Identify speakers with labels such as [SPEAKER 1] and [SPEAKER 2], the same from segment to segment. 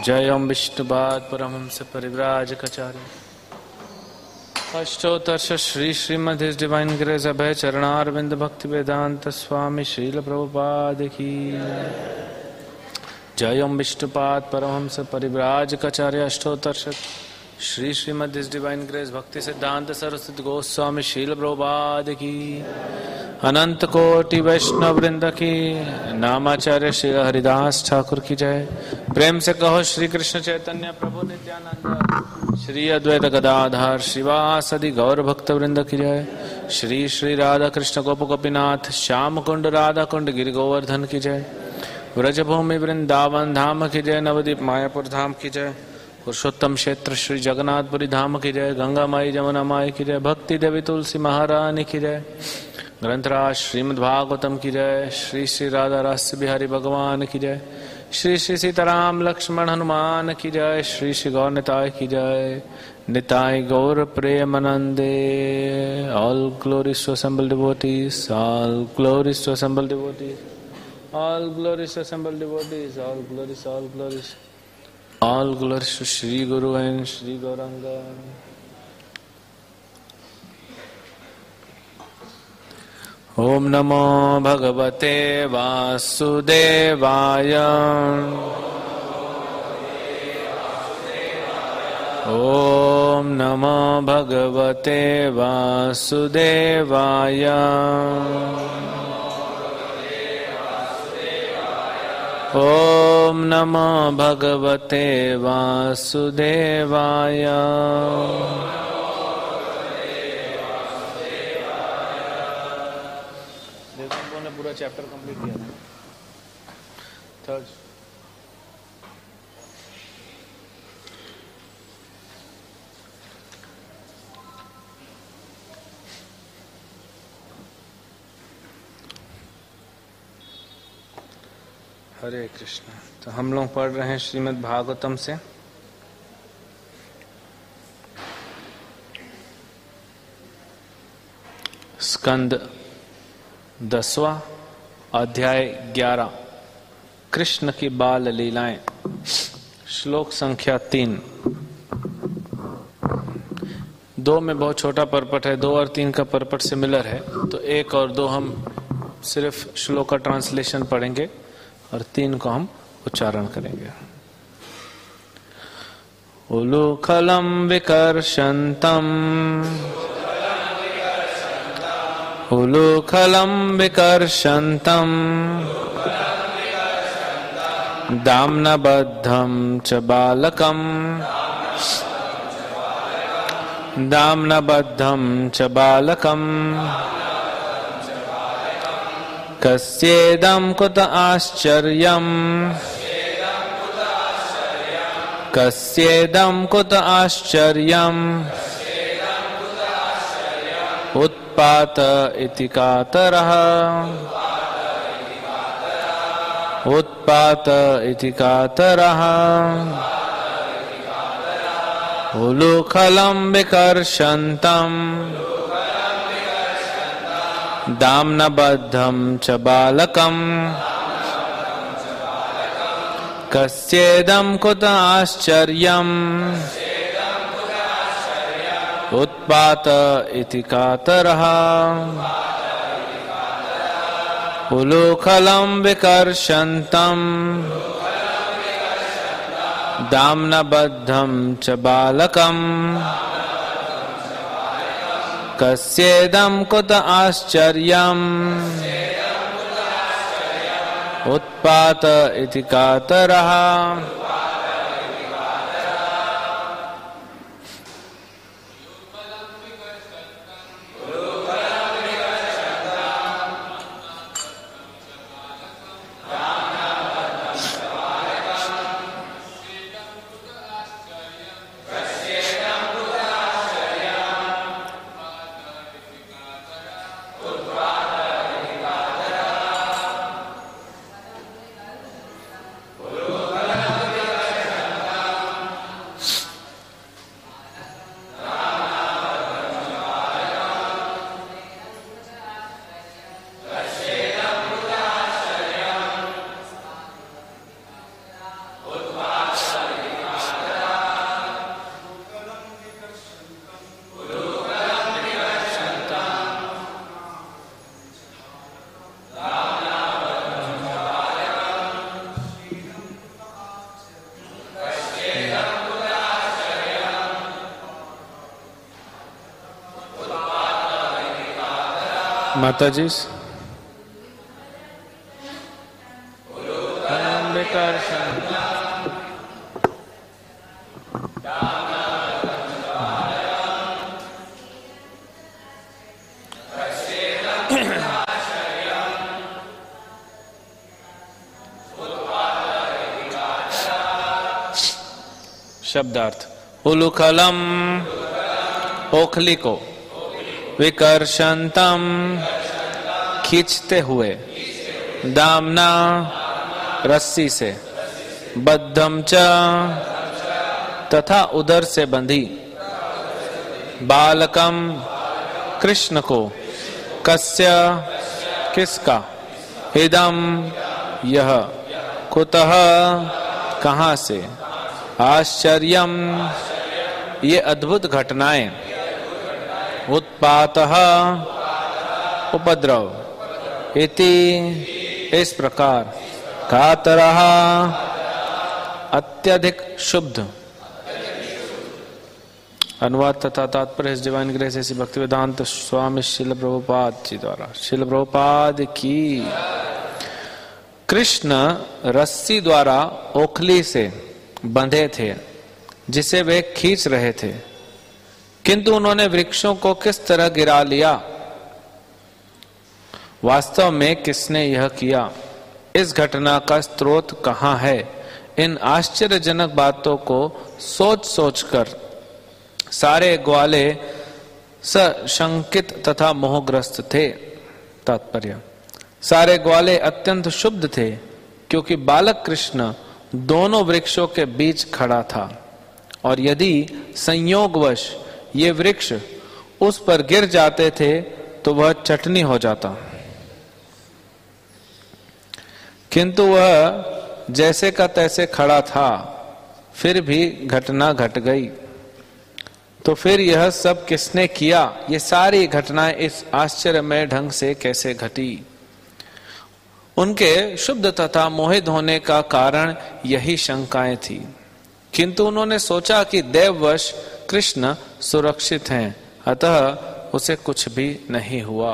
[SPEAKER 1] जय ओम विष्णुपाद परमहंस परिव्राजकाचार्य अष्टोत्तर Shri Srimad his divine grace Abhay Charanaravinda Bhaktivedanta Swami Srila Prabhupada की जय ओम विष्णुपाद परमहंस परिव्राजकाचार्य अष्टोत्तर Shri Srimad his divine grace Bhaktisiddhanta Saraswati Goswami Srila Prabhupada की अनंत कोटि वैष्णव वृंद की नामाचार्य श्री हरिदास ठाकुर की जय। प्रेम से कहो श्री कृष्ण चैतन्य प्रभु नित्यानंद श्री अद्वैत गदाधर श्रीवासदि गौर भक्त वृंद की जय। श्री श्री राधा कृष्ण गोप गोपीनाथ श्याम कुंड राधा कुंड गिरि गोवर्धन की जय। व्रजभूमि वृंदावन धाम की जय। नवदीप मायापुर धाम की जय। पुरुषोत्तम क्षेत्र श्री जगन्नाथपुरी धाम की जय। गंगा माई जमुना माई की जय। भक्ति देवी तुलसी महारानी की जय। ग्रंथराज श्रीमद् भागवतम की जय। श्री श्री राधा रस बिहारी भगवान की जय। श्री श्री सीताराम लक्ष्मण हनुमान की जय। श्री श्री गौर निताय की जय। निताय गौर प्रेमानंदे। All glories to assemble devotees, all glories to assemble devotees, all glories to assemble devotees, all glories, all glories, all glories to Shri Guru and Shri Gaurang. ओम नमो भगवते वासुदेवाय। ओम नमो भगवते वासुदेवाय। ओम नमो भगवते वासुदेवाय। पूरा चैप्टर कंप्लीट किया था। थर्ड हरे कृष्ण। तो हम लोग पढ़ रहे हैं श्रीमद् भागवतम से स्कंद 10वां अध्याय 11 कृष्ण की बाल लीलाएं। श्लोक संख्या 3। 2 में बहुत छोटा परपट है, 2 और 3 का परपट सिमिलर है, तो 1 और 2 हम सिर्फ श्लोक का ट्रांसलेशन पढ़ेंगे और 3 को हम उच्चारण करेंगे। उलूखलम विकर्षन्तम, उलूखलम विकर्षन्तम, दाम्नबद्धं च बालकं, दाम्नबद्धं च बालकं, कस्येदं कुत आश्चर्यं, कस्येदं कुत आश्चर्यं, उत्पात इति कातरः, उत्पात इति कातरः, उलूखलं विकर्षन्तं, दाम्नबद्धं च बालकं, कस्येदं कुत आश्चर्यं, उत्पात इति कातरः, उलूखलं विकर्षन्तं, दाम्नबद्धं च बालकं, कस्येदं कुत आश्चर्यं, उत्पात इति कातरः। माताजी विकर्षण शब्दार्थ उलुखलम ओखली को, विकर्षंतम खींचते हुए, दामना रस्सी से, बद्धम च तथा उदर से बंधी, बालकम कृष्ण को, कस्य किसका, इदम यह, कुतः कहाँ से, आश्चर्यम ये अद्भुत घटनाएं, उत्पातः उपद्रव, इति इस प्रकार, कातरः अत्यधिक शुद्ध। अनुवाद तथा तात्पर्य इस डिवाइन ग्रेस ऐसी भक्तिवेदांत स्वामी शिल प्रभुपाद जी द्वारा। शिल प्रभुपाद की। कृष्ण रस्सी द्वारा ओखली से बंधे थे जिसे वे खींच रहे थे, किंतु उन्होंने वृक्षों को किस तरह गिरा लिया, वास्तव में किसने यह किया, इस घटना का स्रोत कहाँ है, इन आश्चर्यजनक बातों को सोच सोचकर सारे ग्वाले सशंकित तथा मोहग्रस्त थे। तात्पर्य, सारे ग्वाले अत्यंत शुद्ध थे क्योंकि बालक कृष्ण दोनों वृक्षों के बीच खड़ा था, और यदि संयोगवश ये वृक्ष उस पर गिर जाते थे तो वह चटनी हो जाता, किंतु वह जैसे का तैसे खड़ा था, फिर भी घटना घट गई। तो फिर यह सब किसने किया, ये सारी घटनाएं इस आश्चर्यमय ढंग से कैसे घटी। उनके शुद्ध तथा मोहित होने का कारण यही शंकाएं थी, किंतु उन्होंने सोचा कि देववश कृष्ण सुरक्षित हैं, अतः उसे कुछ भी नहीं हुआ।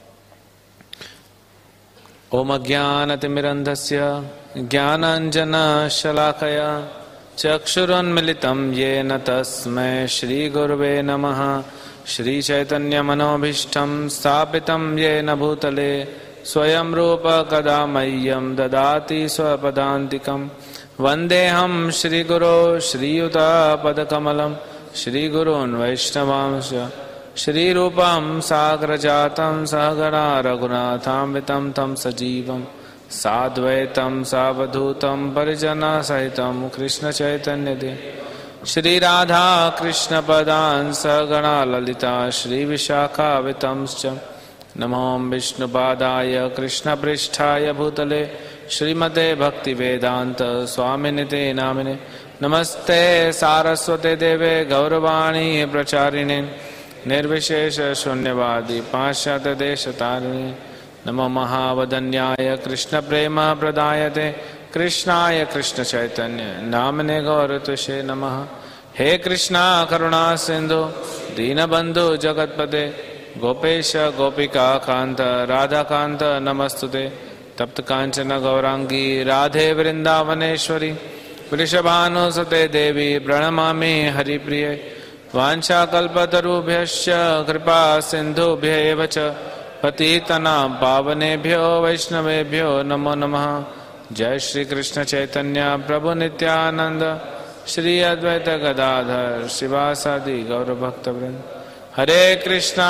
[SPEAKER 1] ओम अज्ञानतिमिरन्धस्य ज्ञानाञ्जनशलाकया चक्षुरुन्मिलितं येन तस्मै श्रीगुरवे नमः। श्रीचैतन्यमनोभीष्टं स्थापितं येन भूतले स्वयं रूप कदा मह्यं ददाति स्वपदान्तिकं। वन्देऽहं श्रीगुरो श्रीयुतापदकमलं श्रीगुरून् वैष्णवांश्च श्रीरूपं साग्रजातं सहगणा रघुनाथान्वितं तं सजीवं साद्वैतं सावधूतं परिजनसहितं कृष्णचैतन्यदेव श्रीराधा कृष्णपदान् सहगणा ललिता श्रीविशाखान्वितंश्च। नमो विष्णुपादाय कृष्णपृष्ठाय भूतले श्रीमते भक्तिवेदांत स्वामिनिते नामिने। नमस्ते सारस्वते देवे गौरवाणी प्रचारिणे निर्विशेष शून्यवादी पाश्चात्यदेशतारिणे। नमो महावदन्याय कृष्ण प्रेम प्रदायते कृष्णाय कृष्ण चैतन्य नामने गौरतुषे नमः। हे कृष्णा करुणा सिंधु दीनबंधु जगतपते गोपेश गोपिका कांत राधा कांत नमस्तुते। तप्त कांचन गौरांगी राधे वृंदावनेश्वरी वृषभानुसुते देवी प्रणमामि हरिप्रिये। वाञ्छाकल्पतरुभ्यश्च कृपा सिन्धुभ्येव च पतितनां पावनेभ्यो वैष्णवेभ्यो नमो नमः। जय श्री कृष्ण चैतन्य प्रभु नित्यानंद श्री अद्वैत गदाधर शिवासादि गौर भक्तवृंद। हरे कृष्णा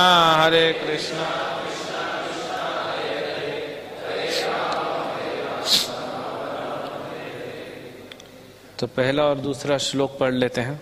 [SPEAKER 1] तो पहला और दूसरा श्लोक पढ़ लेते हैं।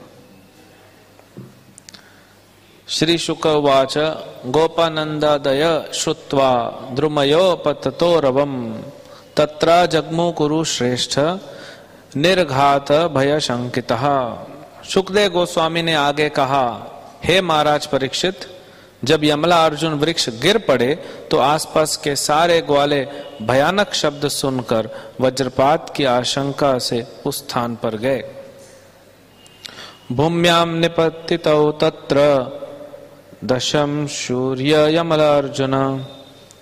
[SPEAKER 1] श्री शुक उवाच गोपानंदादय श्रुत्वा द्रुमयो पततो रवम तत्र जग्मु कुरु श्रेष्ठ निर्घात भय शंकितः। शुकदेव गोस्वामी ने आगे कहा, हे महाराज परीक्षित, जब यमला अर्जुन वृक्ष गिर पड़े तो आसपास के सारे ग्वाले भयानक शब्द सुनकर वज्रपात की आशंका से उस स्थान पर गए। भूम्याम निपतितौ तत्र दशम शूर्य यमला अर्जुन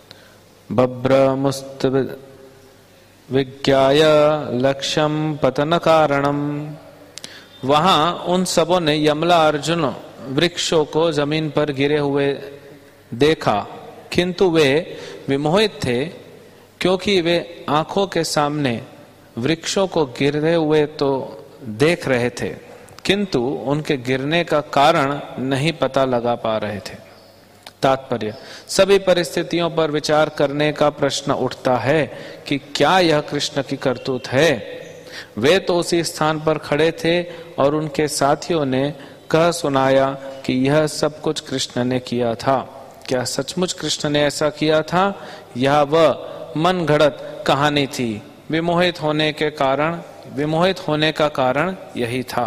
[SPEAKER 1] बभ्रमुस्त विज्ञाय लक्ष्यम पतन कारणम। वहां उन सबों ने यमला अर्जुन वृक्षों को जमीन पर गिरे हुए देखा, किंतु वे विमोहित थे, क्योंकि वे आंखों के सामने वृक्षों को गिरे हुए तो देख रहे थे, किंतु उनके गिरने का कारण नहीं पता लगा पा रहे थे। तात्पर्य, सभी परिस्थितियों पर विचार करने का प्रश्न उठता है कि क्या यह कृष्ण की करतूत है। वे तो उसी स्थान पर खड़े थे और उनके साथियों ने कह सुनाया कि यह सब कुछ कृष्ण ने किया था। क्या सचमुच कृष्ण ने ऐसा किया था या वह मन घड़त कहानी थी? विमोहित होने का कारण यही था।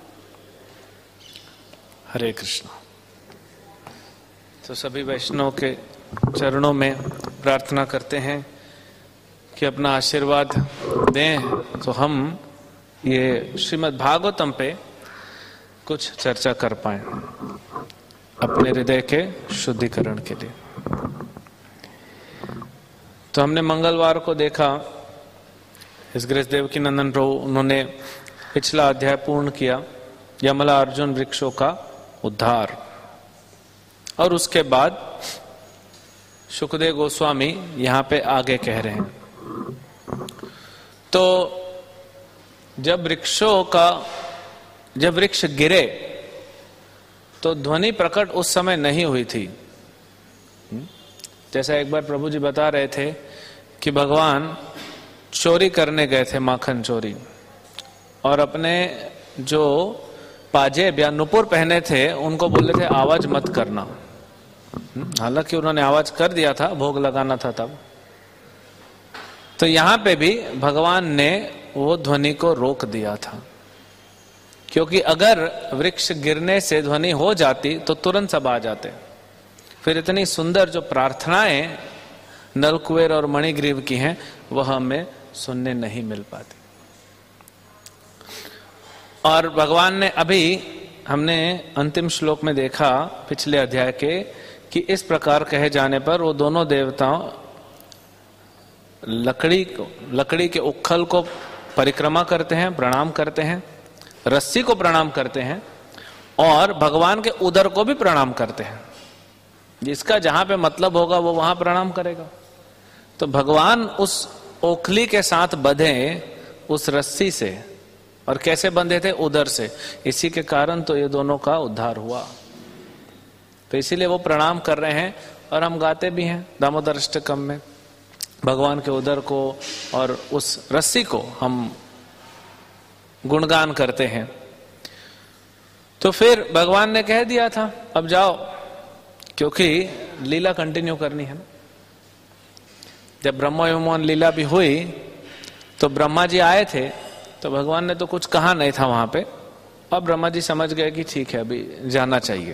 [SPEAKER 1] हरे कृष्ण। तो सभी वैष्णव के चरणों में प्रार्थना करते हैं कि अपना आशीर्वाद दें तो हम ये श्रीमद् भागवतम पे कुछ चर्चा कर पाए अपने हृदय के शुद्धिकरण के लिए। तो हमने मंगलवार को देखा इस ग्रेस देवकी नंदन प्रभु उन्होंने पिछला अध्याय पूर्ण किया, यमला अर्जुन वृक्षों का उद्धार। और उसके बाद सुखदेव गोस्वामी यहाँ पे आगे कह रहे हैं, तो जब वृक्ष गिरे तो ध्वनि प्रकट उस समय नहीं हुई थी। जैसा एक बार प्रभु जी बता रहे थे कि भगवान चोरी करने गए थे, माखन चोरी, और अपने जो पाजेब या नुपुर पहने थे उनको बोले थे आवाज मत करना। हालांकि उन्होंने आवाज कर दिया था, भोग लगाना था तब। तो यहां पे भी भगवान ने वो ध्वनि को रोक दिया था, क्योंकि अगर वृक्ष गिरने से ध्वनि हो जाती तो तुरंत सब आ जाते। फिर इतनी सुंदर जो प्रार्थनाएं नलकुबेर और मणिग्रीव की हैं वह हमें सुनने नहीं मिल पाती। और भगवान ने अभी हमने अंतिम श्लोक में देखा पिछले अध्याय के कि इस प्रकार कहे जाने पर वो दोनों देवताओं लकड़ी के उखल को परिक्रमा करते हैं, प्रणाम करते हैं, रस्सी को प्रणाम करते हैं और भगवान के उदर को भी प्रणाम करते हैं। जिसका जहां पे मतलब होगा वो वहां प्रणाम करेगा। तो भगवान उस ओखली के साथ बंधे उस रस्सी से, और कैसे बंधे थे? उदर से। इसी के कारण तो ये दोनों का उद्धार हुआ। तो इसीलिए वो प्रणाम कर रहे हैं और हम गाते भी हैं दामोदर अष्टकम में भगवान के उदर को और उस रस्सी को हम गुणगान करते हैं। तो फिर भगवान ने कह दिया था अब जाओ, क्योंकि लीला कंटिन्यू करनी है ना। जब ब्रह्मा विमोहन लीला भी हुई तो ब्रह्मा जी आए थे, तो भगवान ने तो कुछ कहा नहीं था वहां पे, और ब्रह्मा जी समझ गए कि ठीक है अभी जाना चाहिए।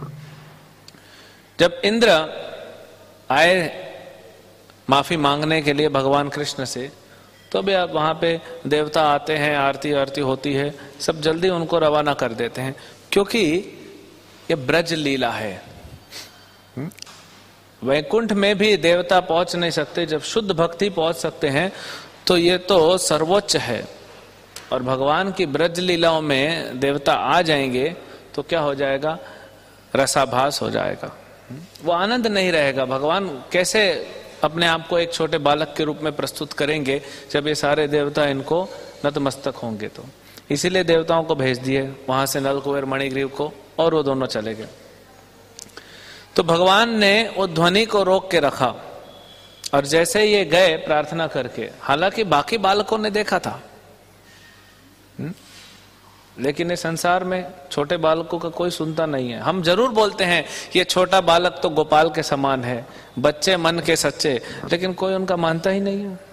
[SPEAKER 1] जब इंद्र आए माफी मांगने के लिए भगवान कृष्ण से, तो भी अब वहां पे देवता आते हैं, आरती होती है, सब जल्दी उनको रवाना कर देते हैं, क्योंकि ये ब्रज लीला है। वैकुंठ में भी देवता पहुंच नहीं सकते, जब शुद्ध भक्ति पहुंच सकते हैं तो ये तो सर्वोच्च है। और भगवान की ब्रज लीलाओं में देवता आ जाएंगे तो क्या हो जाएगा? रसाभास हो जाएगा, वो आनंद नहीं रहेगा। भगवान कैसे अपने आप को एक छोटे बालक के रूप में प्रस्तुत करेंगे जब ये सारे देवता इनको नतमस्तक होंगे? तो इसीलिए देवताओं को भेज दिए वहां से, नलकुबेर मणिग्रीव को, और वो दोनों चले गए। तो भगवान ने वो ध्वनि को रोक के रखा, और जैसे ये गए प्रार्थना करके, हालांकि बाकी बालकों ने देखा था, लेकिन इस संसार में छोटे बालकों का कोई सुनता नहीं है। हम जरूर बोलते हैं कि ये छोटा बालक तो गोपाल के समान है, बच्चे मन के सच्चे, लेकिन कोई उनका मानता ही नहीं है।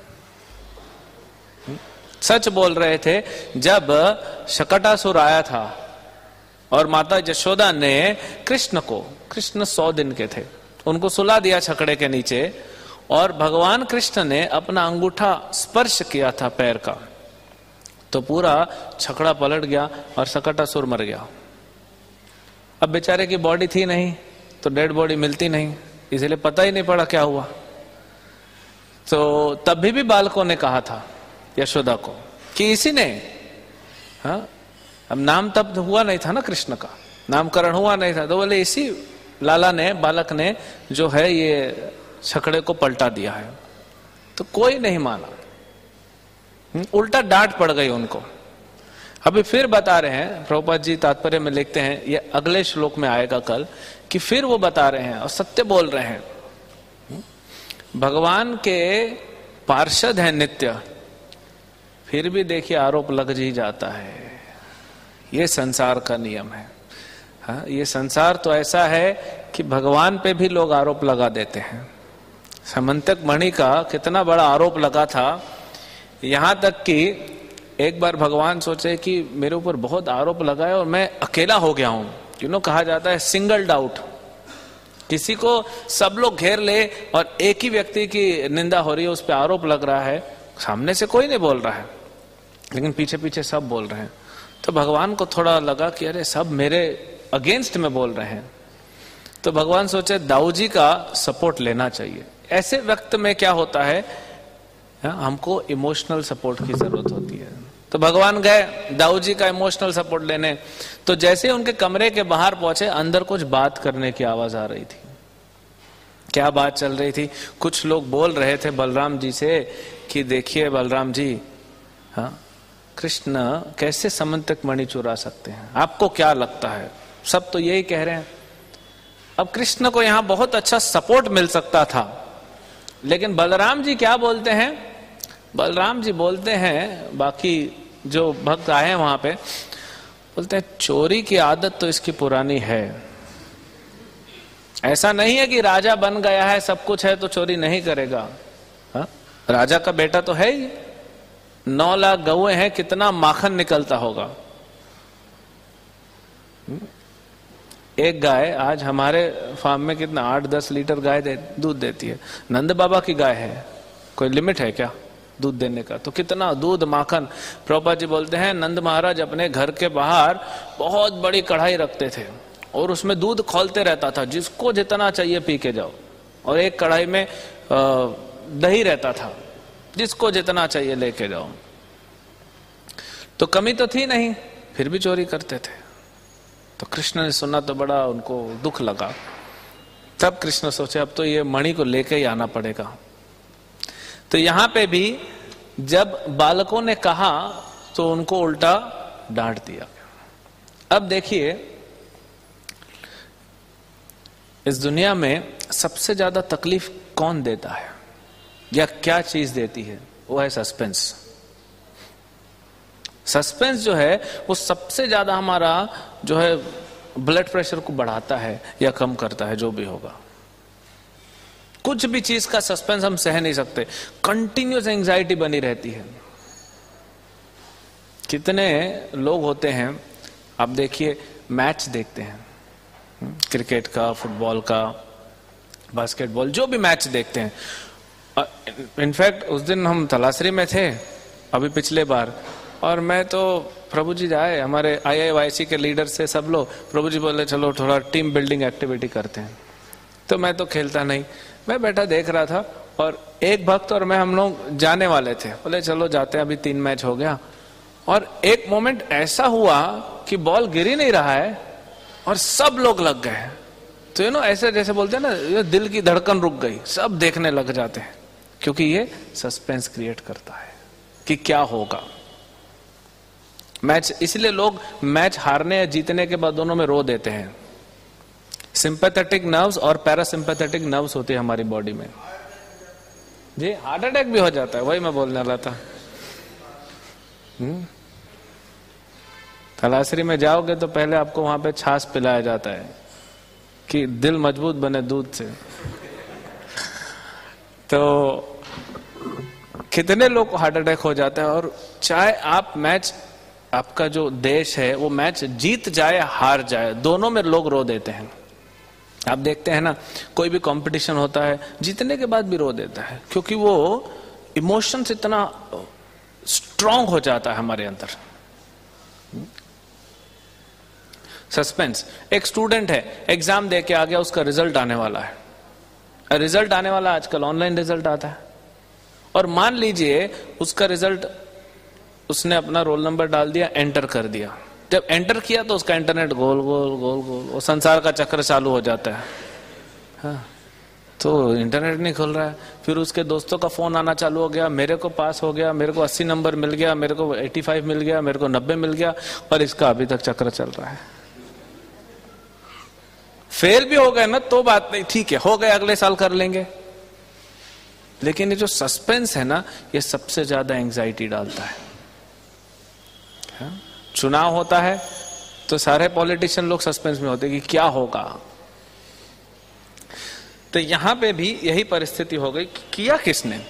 [SPEAKER 1] सच बोल रहे थे, जब शकटासुर आया था और माता यशोदा ने कृष्ण 100 दिन के थे, उनको सुला दिया छकड़े के नीचे, और भगवान कृष्ण ने अपना अंगूठा स्पर्श किया था पैर का, तो पूरा छकड़ा पलट गया और शकटासुर मर गया। अब बेचारे की बॉडी थी नहीं, तो डेड बॉडी मिलती नहीं, इसलिए पता ही नहीं पड़ा क्या हुआ। तो तभी भी बालकों ने कहा था यशोदा को कि इसी ने, हाँ, अब नाम तब हुआ नहीं था ना कृष्ण का, नामकरण हुआ नहीं था, तो बोले इसी लाला ने, बालक ने जो है ये छकड़े को पलटा दिया है। तो कोई नहीं माना, उल्टा डांट पड़ गई उनको। अभी फिर बता रहे हैं, प्रभुपाद जी तात्पर्य में लिखते हैं, ये अगले श्लोक में आएगा कल, कि फिर वो बता रहे हैं और सत्य बोल रहे हैं, भगवान के पार्षद हैं नित्य, फिर भी देखिए आरोप लग ही जाता है। ये संसार का नियम है। हाँ, ये संसार तो ऐसा है कि भगवान पे भी लोग आरोप लगा देते हैं। समंतक मणि का कितना बड़ा आरोप लगा था, यहां तक कि एक बार भगवान सोचे कि मेरे ऊपर बहुत आरोप लगाए और मैं अकेला हो गया हूं। कहा जाता है सिंगल डाउट, किसी को सब लोग घेर ले और एक ही व्यक्ति की निंदा हो रही है, उस पर आरोप लग रहा है, सामने से कोई नहीं बोल रहा है लेकिन पीछे पीछे सब बोल रहे हैं। तो भगवान को थोड़ा लगा कि अरे सब मेरे अगेंस्ट में बोल रहे हैं। तो भगवान सोचे दाऊ जी का सपोर्ट लेना चाहिए। ऐसे वक्त में क्या होता है, हमको इमोशनल सपोर्ट की जरूरत होती है। तो भगवान गए दाऊ जी का इमोशनल सपोर्ट लेने। तो जैसे ही उनके कमरे के बाहर पहुंचे, अंदर कुछ बात करने की आवाज आ रही थी। क्या बात चल रही थी? कुछ लोग बोल रहे थे बलराम जी से कि देखिए बलराम जी, हाँ, कृष्ण कैसे समंतक मणि चुरा सकते हैं, आपको क्या लगता है? सब तो यही कह रहे हैं। अब कृष्ण को यहां बहुत अच्छा सपोर्ट मिल सकता था, लेकिन बलराम जी क्या बोलते हैं? बलराम जी बोलते हैं, बाकी जो भक्त आए हैं वहां पे बोलते हैं चोरी की आदत तो इसकी पुरानी है। ऐसा नहीं है कि राजा बन गया है, सब कुछ है तो चोरी नहीं करेगा। हा? राजा का बेटा तो है ही, 9 लाख गौएं हैं, कितना माखन निकलता होगा। एक गाय आज हमारे फार्म में कितना 8-10 लीटर गाय दूध देती है। नंद बाबा की गाय है, कोई लिमिट है क्या दूध देने का? तो कितना दूध माखन। प्रभुपाद जी बोलते हैं नंद महाराज अपने घर के बाहर बहुत बड़ी कढ़ाई रखते थे और उसमें दूध खौलते रहता था, जिसको जितना चाहिए पी के जाओ। और एक कढ़ाई में दही रहता था, जिसको जितना चाहिए लेके जाओ। तो कमी तो थी नहीं, फिर भी चोरी करते थे। तो कृष्ण ने सुना तो बड़ा उनको दुख लगा। तब कृष्ण सोचे अब तो ये मणि को लेके ही आना पड़ेगा। तो यहां पे भी जब बालकों ने कहा तो उनको उल्टा डांट दिया। अब देखिए, इस दुनिया में सबसे ज्यादा तकलीफ कौन देता है या क्या चीज देती है? वो है सस्पेंस। सस्पेंस जो है वो सबसे ज्यादा हमारा जो है ब्लड प्रेशर को बढ़ाता है या कम करता है, जो भी होगा। कुछ भी चीज का सस्पेंस हम सह नहीं सकते, कंटिन्यूअस एंजाइटी बनी रहती है। कितने लोग होते हैं, आप देखिए मैच देखते हैं, क्रिकेट का, फुटबॉल का, बास्केटबॉल, जो भी मैच देखते हैं। इनफैक्ट उस दिन हम तलासरी में थे अभी पिछले बार, और मैं तो प्रभु जी आए, हमारे IIYC के लीडर से सब लोग, प्रभु जी बोले चलो थोड़ा टीम बिल्डिंग एक्टिविटी करते हैं। तो मैं तो खेलता नहीं, मैं बैठा देख रहा था, और एक भक्त और मैं हम लोग जाने वाले थे, बोले चलो जाते हैं, अभी 3 मैच हो गया। और एक मोमेंट ऐसा हुआ कि बॉल गिर ही नहीं रहा है और सब लोग लग गए। तो ऐसे जैसे बोलते हैं ना, दिल की धड़कन रुक गई, सब देखने लग जाते हैं, क्योंकि ये सस्पेंस क्रिएट करता है कि क्या होगा मैच। इसलिए लोग मैच हारने या जीतने के बाद दोनों में रो देते हैं। सिंपैथेटिक नर्व्स और पैरासिम्पैथेटिक नर्व्स होती है हमारी बॉडी में जी, हार्ट अटैक भी हो जाता है। वही मैं बोलने वाला था। तलासरी में जाओगे तो पहले आपको वहां पे छाछ पिलाया जाता है कि दिल मजबूत बने दूध से। तो कितने लोग को हार्ट अटैक हो जाता है। और चाहे आप मैच, आपका जो देश है वो मैच जीत जाए हार जाए, दोनों में लोग रो देते हैं। आप देखते हैं ना, कोई भी कंपटीशन होता है, जीतने के बाद भी रो देता है, क्योंकि वो इमोशंस इतना स्ट्रांग हो जाता है हमारे अंदर। सस्पेंस। एक स्टूडेंट है, एग्जाम दे के आ गया, उसका रिजल्ट आने वाला है। रिजल्ट आने वाला, आजकल ऑनलाइन रिजल्ट आता है। और मान लीजिए उसका रिजल्ट, उसने अपना रोल नंबर डाल दिया, एंटर कर दिया। जब एंटर किया तो उसका इंटरनेट गोल गोल गोल गोल, वो संसार का चक्र चालू हो जाता है। हाँ, तो इंटरनेट नहीं खुल रहा है। फिर उसके दोस्तों का फोन आना चालू हो गया, मेरे को पास हो गया, मेरे को 80 नंबर मिल गया, मेरे को 85 मिल गया, मेरे को 90 मिल गया, और इसका अभी तक चक्र चल रहा है। फेल भी हो गए ना तो बात नहीं, ठीक है, हो गए, अगले साल कर लेंगे। लेकिन ये जो सस्पेंस है ना, ये सबसे ज्यादा एंजाइटी डालता है। चुनाव होता है तो सारे पॉलिटिशियन लोग सस्पेंस में होते हैं कि क्या होगा। तो यहां पे भी यही परिस्थिति हो गई, किया किसने।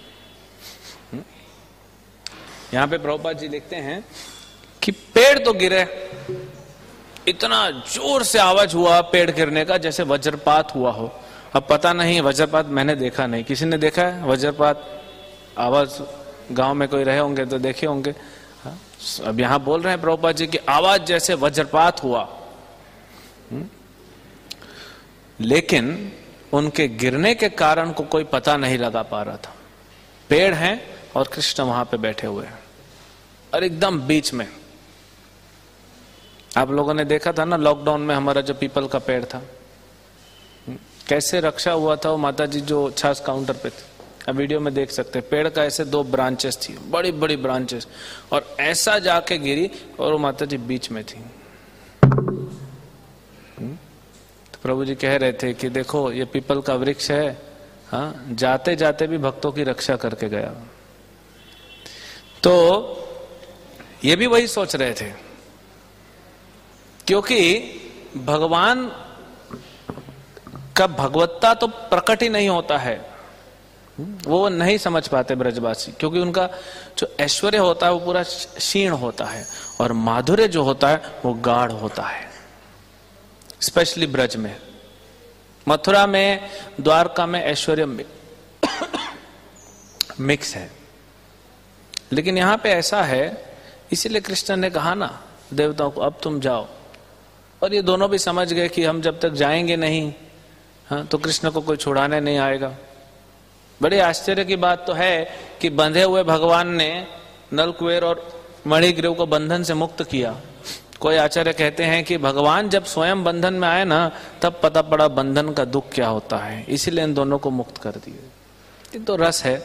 [SPEAKER 1] यहां पे प्रभुपाद जी लिखते हैं कि पेड़ तो गिरे, इतना जोर से आवाज हुआ पेड़ गिरने का जैसे वज्रपात हुआ हो। अब पता नहीं, वज्रपात मैंने देखा नहीं, किसी ने देखा है वज्रपात? आवाज गांव में कोई रहे होंगे तो देखे होंगे। अब यहां बोल रहे हैं प्रभुपाद जी की आवाज जैसे वज्रपात हुआ, लेकिन उनके गिरने के कारण को कोई पता नहीं लगा पा रहा था। पेड़ हैं और कृष्ण वहां पे बैठे हुए हैं और एकदम बीच में। आप लोगों ने देखा था ना लॉकडाउन में हमारा जो पीपल का पेड़ था, कैसे रक्षा हुआ था। वो माता जी जो छाछ काउंटर पे थे, अब वीडियो में देख सकते हैं, पेड़ का ऐसे 2 ब्रांचेस थी, बड़ी बड़ी ब्रांचेस, और ऐसा जाके गिरी और वो माता जी बीच में थी। तो प्रभु जी कह रहे थे कि देखो ये पीपल का वृक्ष है, हाँ, जाते जाते भी भक्तों की रक्षा करके गया। तो ये भी वही सोच रहे थे, क्योंकि भगवान का भगवत्ता तो प्रकट ही नहीं होता है, वो नहीं समझ पाते ब्रजवासी, क्योंकि उनका जो ऐश्वर्य होता है वो पूरा क्षीण होता है, और माधुर्य जो होता है वो गाढ़ होता है। स्पेशली ब्रज में, मथुरा में, द्वारका में ऐश्वर्य मिक्स है, लेकिन यहां पे ऐसा है। इसीलिए कृष्ण ने कहा ना देवताओं को, अब तुम जाओ। और ये दोनों भी समझ गए कि हम जब तक जाएंगे नहीं, हाँ, तो कृष्ण को कोई छुड़ाने नहीं आएगा। बड़े आश्चर्य की बात तो है कि बंधे हुए भगवान ने नलकुबेर और मणिग्रीव को बंधन से मुक्त किया। कोई आचार्य कहते हैं कि भगवान जब स्वयं बंधन में आए ना, तब पता पड़ा बंधन का दुख क्या होता है, इसीलिए इन दोनों को मुक्त कर दिए। ये तो रस है।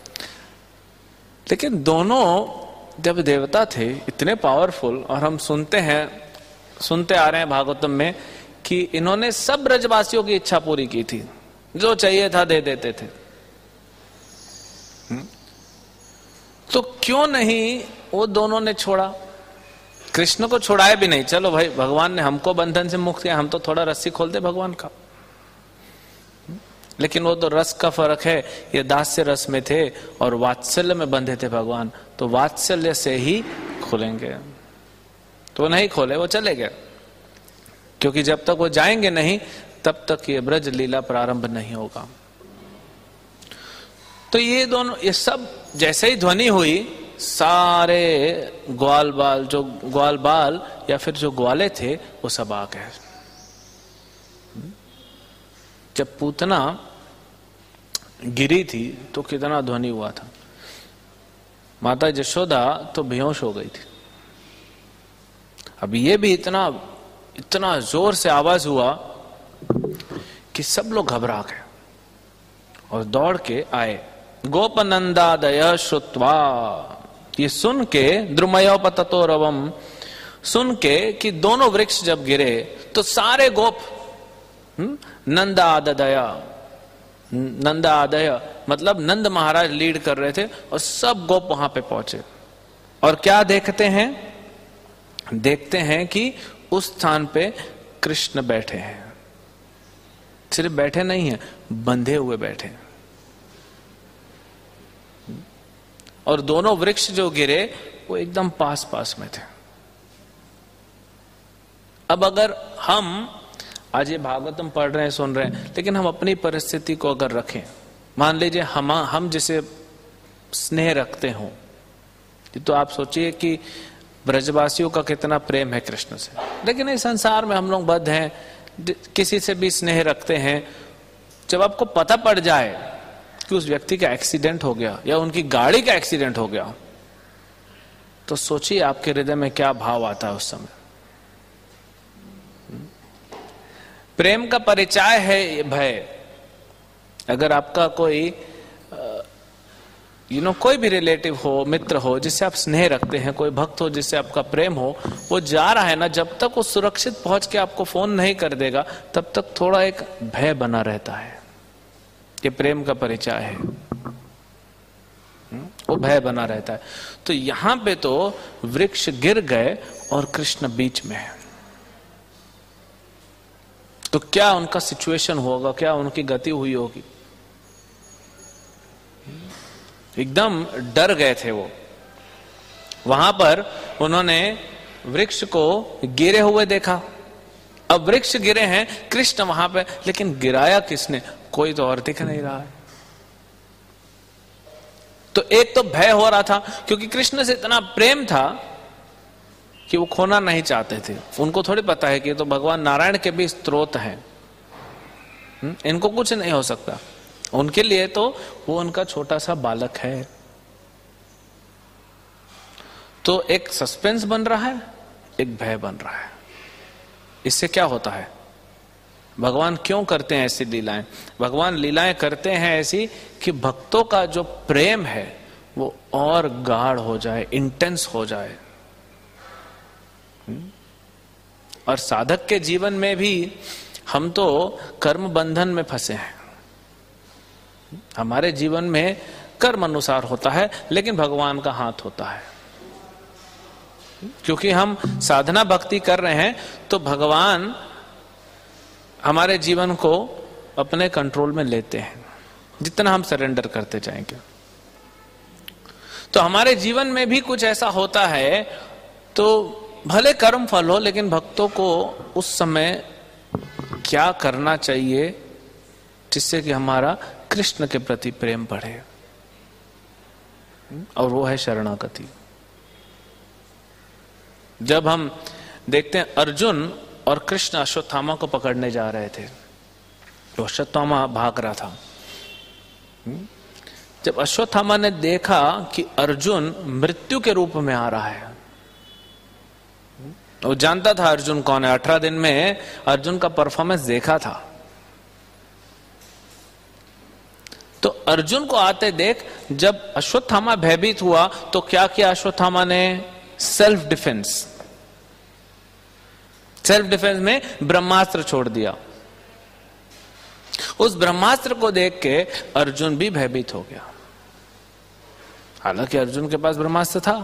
[SPEAKER 1] लेकिन दोनों जब देवता थे इतने पावरफुल, और हम सुनते आ रहे हैं भागवतम में कि इन्होंने सब ब्रजवासियों की इच्छा पूरी की थी, जो चाहिए था दे देते थे। तो क्यों नहीं वो दोनों ने छोड़ा, कृष्ण को छुड़ाए भी नहीं। चलो भाई, भगवान ने हमको बंधन से मुक्त किया, हम तो थोड़ा रस्सी खोल दे भगवान का। लेकिन वो तो रस का फर्क है, ये दास्य रस में थे और वात्सल्य में बंधे थे भगवान, तो वात्सल्य से ही खोलेंगे। तो वो नहीं खोले, वो चले गए, क्योंकि जब तक वो जाएंगे नहीं तब तक ये ब्रज लीला प्रारंभ नहीं होगा। तो ये दोनों, ये सब जैसे ही ध्वनि हुई, सारे ग्वाल बाल या फिर जो ग्वाले थे वो सब आ गए। जब पूतना गिरी थी तो कितना ध्वनि हुआ था। माता यशोदा तो बेहोश हो गई थी। अब ये भी इतना जोर से आवाज हुआ कि सब लोग घबरा गए और दौड़ के आए। गोपनंदादय श्रुत्वा, ये सुन के, द्रुमयोपततो रवम, सुन के कि दोनों वृक्ष जब गिरे तो सारे गोप नंदा आदय मतलब नंद महाराज लीड कर रहे थे, और सब गोप वहां पे पहुंचे। और क्या देखते हैं कि उस स्थान पे कृष्ण बैठे हैं। सिर्फ बैठे नहीं हैं, बंधे हुए बैठे। और दोनों वृक्ष जो गिरे वो एकदम पास में थे। अब अगर हम आज ये भागवतम पढ़ रहे हैं, सुन रहे हैं, लेकिन हम अपनी परिस्थिति को अगर रखें, मान लीजिए हम जिसे स्नेह रखते हों, तो आप सोचिए कि ब्रजवासियों का कितना प्रेम है कृष्ण से। लेकिन इस संसार में हम लोग बद्ध हैं, किसी से भी स्नेह रखते हैं। जब आपको पता पड़ जाए कि उस व्यक्ति का एक्सीडेंट हो गया या उनकी गाड़ी का एक्सीडेंट हो गया, तो सोचिए आपके हृदय में क्या भाव आता है उस समय। प्रेम का परिचय है ये भय। अगर आपका कोई कोई भी रिलेटिव हो, मित्र हो, जिससे आप स्नेह रखते हैं, कोई भक्त हो जिससे आपका प्रेम हो, वो जा रहा है ना, जब तक वो सुरक्षित पहुंच के आपको फोन नहीं कर देगा तब तक थोड़ा एक भय बना रहता है। ये प्रेम का परिचय है, वो भय बना रहता है। तो यहां पे तो वृक्ष गिर गए और कृष्ण बीच में है, तो क्या उनका सिचुएशन होगा, क्या उनकी गति हुई होगी? एकदम डर गए थे वो। वहां पर उन्होंने वृक्ष को गिरे हुए देखा। अब वृक्ष गिरे हैं, कृष्ण वहां पे, लेकिन गिराया किसने? कोई तो और दिख नहीं रहा है। तो एक तो भय हो रहा था, क्योंकि कृष्ण से इतना प्रेम था कि वो खोना नहीं चाहते थे। उनको थोड़ी पता है कि तो भगवान नारायण के भी स्रोत हैं, इनको कुछ नहीं हो सकता। उनके लिए तो वो उनका छोटा सा बालक है। तो एक सस्पेंस बन रहा है, एक भय बन रहा है। इससे क्या होता है? भगवान क्यों करते हैं ऐसी लीलाएं? भगवान लीलाएं करते हैं ऐसी कि भक्तों का जो प्रेम है वो और गाढ़ हो जाए, इंटेंस हो जाए। और साधक के जीवन में भी हम तो कर्म बंधन में फंसे हैं। हमारे जीवन में कर्म अनुसार होता है, लेकिन भगवान का हाथ होता है। क्योंकि हम साधना भक्ति कर रहे हैं तो भगवान हमारे जीवन को अपने कंट्रोल में लेते हैं, जितना हम सरेंडर करते जाएंगे। तो हमारे जीवन में भी कुछ ऐसा होता है, तो भले कर्म फल हो, लेकिन भक्तों को उस समय क्या करना चाहिए जिससे कि हमारा कृष्ण के प्रति प्रेम बढ़े, और वो है शरणागति। जब हम देखते हैं अर्जुन और कृष्ण अश्वत्थामा को पकड़ने जा रहे थे, तो अश्वत्थामा भाग रहा था। जब अश्वत्थामा ने देखा कि अर्जुन मृत्यु के रूप में आ रहा है, वो जानता था अर्जुन कौन है, 18 दिन में अर्जुन का परफॉर्मेंस देखा था। तो अर्जुन को आते देख जब अश्वत्थामा भयभीत हुआ, तो क्या किया अश्वत्थामा ने? सेल्फ डिफेंस में ब्रह्मास्त्र छोड़ दिया। उस ब्रह्मास्त्र को देख के अर्जुन भी भयभीत हो गया। हालांकि अर्जुन के पास ब्रह्मास्त्र था,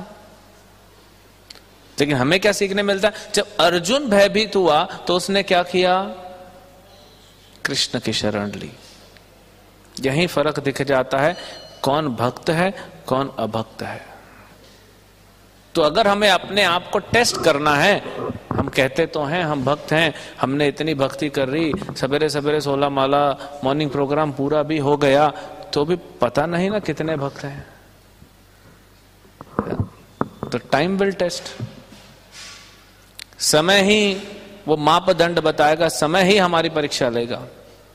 [SPEAKER 1] लेकिन हमें क्या सीखने मिलता है? जब अर्जुन भयभीत हुआ तो उसने क्या किया? कृष्ण की शरण ली। यही फर्क दिख जाता है, कौन भक्त है, कौन अभक्त है। तो अगर हमें अपने आप को टेस्ट करना है, हम कहते तो हैं हम भक्त हैं, हमने इतनी भक्ति कर रही, सवेरे सवेरे 16 माला मॉर्निंग प्रोग्राम पूरा भी हो गया, तो भी पता नहीं ना कितने भक्त हैं। तो टाइम विल टेस्ट, समय ही वो मापदंड बताएगा, समय ही हमारी परीक्षा लेगा।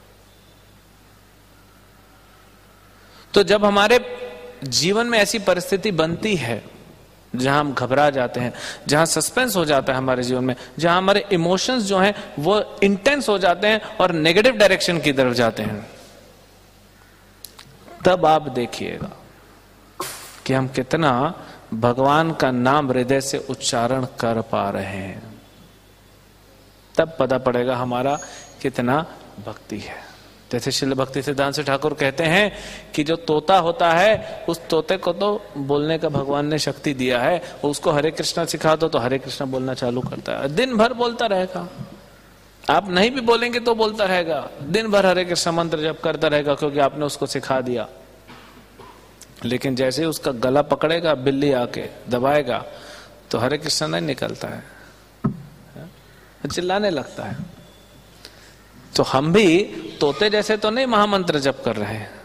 [SPEAKER 1] तो जब हमारे जीवन में ऐसी परिस्थिति बनती है जहां हम घबरा जाते हैं, जहां सस्पेंस हो जाता है हमारे जीवन में, जहां हमारे इमोशंस जो हैं वो इंटेंस हो जाते हैं और नेगेटिव डायरेक्शन की तरफ जाते हैं, तब आप देखिएगा कि हम कितना भगवान का नाम हृदय से उच्चारण कर पा रहे हैं। तब पता पड़ेगा हमारा कितना भक्ति है। जैसे श्रील भक्ति सिद्धांत ठाकुर कहते हैं कि जो तोता होता है, उस तोते को तो बोलने का भगवान ने शक्ति दिया है, उसको हरे कृष्णा सिखा दो तो हरे कृष्णा बोलना चालू करता है, दिन भर बोलता रहेगा। आप नहीं भी बोलेंगे तो बोलता रहेगा, दिन भर हरे कृष्ण मंत्र जप करता रहेगा, क्योंकि आपने उसको सिखा दिया। लेकिन जैसे ही उसका गला पकड़ेगा, बिल्ली आके दबाएगा, तो हरे कृष्ण नहीं निकलता है, चिल्लाने लगता है। तो हम भी तोते जैसे तो नहीं महामंत्र जप कर रहे हैं,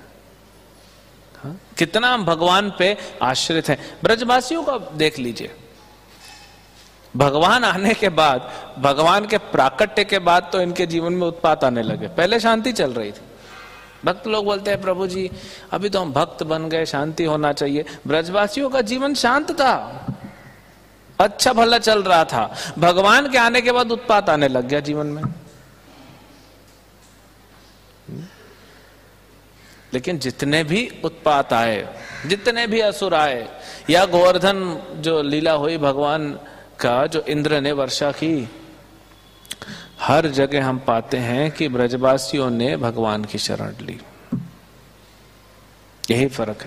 [SPEAKER 1] कितना हम भगवान पे आश्रित हैं। ब्रजवासियों का देख लीजिए, भगवान आने के बाद, भगवान के प्राकट्य के बाद तो इनके जीवन में उत्पात आने लगे। पहले शांति चल रही थी, भक्त लोग बोलते हैं प्रभु जी अभी तो हम भक्त बन गए, शांति होना चाहिए। ब्रजवासियों का जीवन शांत था, अच्छा भला चल रहा था। भगवान के आने के बाद उत्पात आने लग गया जीवन में। लेकिन जितने भी उत्पात आए, जितने भी असुर आए, या गोवर्धन जो लीला हुई भगवान का, जो इंद्र ने वर्षा की, हर जगह हम पाते हैं कि ब्रजवासियों ने भगवान की शरण ली। यही फर्क है।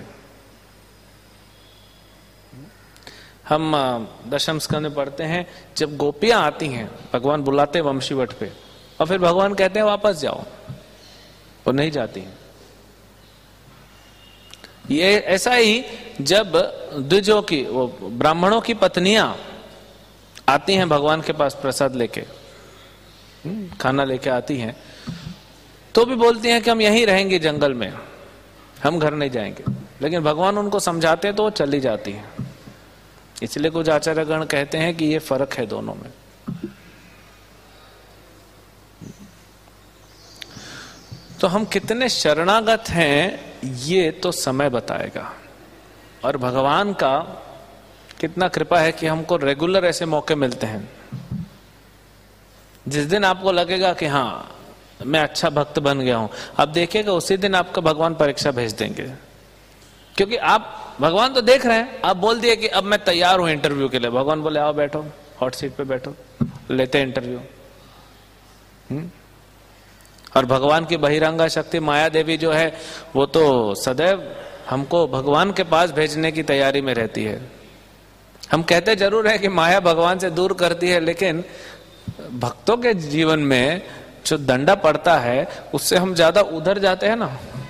[SPEAKER 1] हम दशम स्कंद में पढ़ते हैं, जब गोपियां आती हैं, भगवान बुलाते हैं वंशीवट पे, और फिर भगवान कहते हैं वापस जाओ, वो नहीं जाती हैं। ये ऐसा ही जब द्विजों की, वो ब्राह्मणों की पत्नियां आती हैं भगवान के पास प्रसाद लेके, खाना लेके आती हैं, तो भी बोलती हैं कि हम यहीं रहेंगे जंगल में, हम घर नहीं जाएंगे। लेकिन भगवान उनको समझाते हैं तो वो चली जाती हैं। इसलिए कुछ आचार्यगण कहते हैं कि ये फर्क है दोनों में। तो हम कितने शरणागत हैं ये तो समय बताएगा, और भगवान का कितना कृपा है कि हमको रेगुलर ऐसे मौके मिलते हैं। जिस दिन आपको लगेगा कि हाँ मैं अच्छा भक्त बन गया हूं, आप देखिएगा उसी दिन आपका भगवान परीक्षा भेज देंगे। क्योंकि आप, भगवान तो देख रहे हैं, आप बोल दिए कि अब मैं तैयार हूं इंटरव्यू के लिए, भगवान बोले आओ बैठो, हॉट सीट पे बैठो, लेते इंटरव्यू। और भगवान की बहिरंगा शक्ति माया देवी जो है, वो तो सदैव हमको भगवान के पास भेजने की तैयारी में रहती है। हम कहते जरूर है कि माया भगवान से दूर करती है, लेकिन भक्तों के जीवन में जो दंडा पड़ता है उससे हम ज्यादा उधर जाते हैं ना,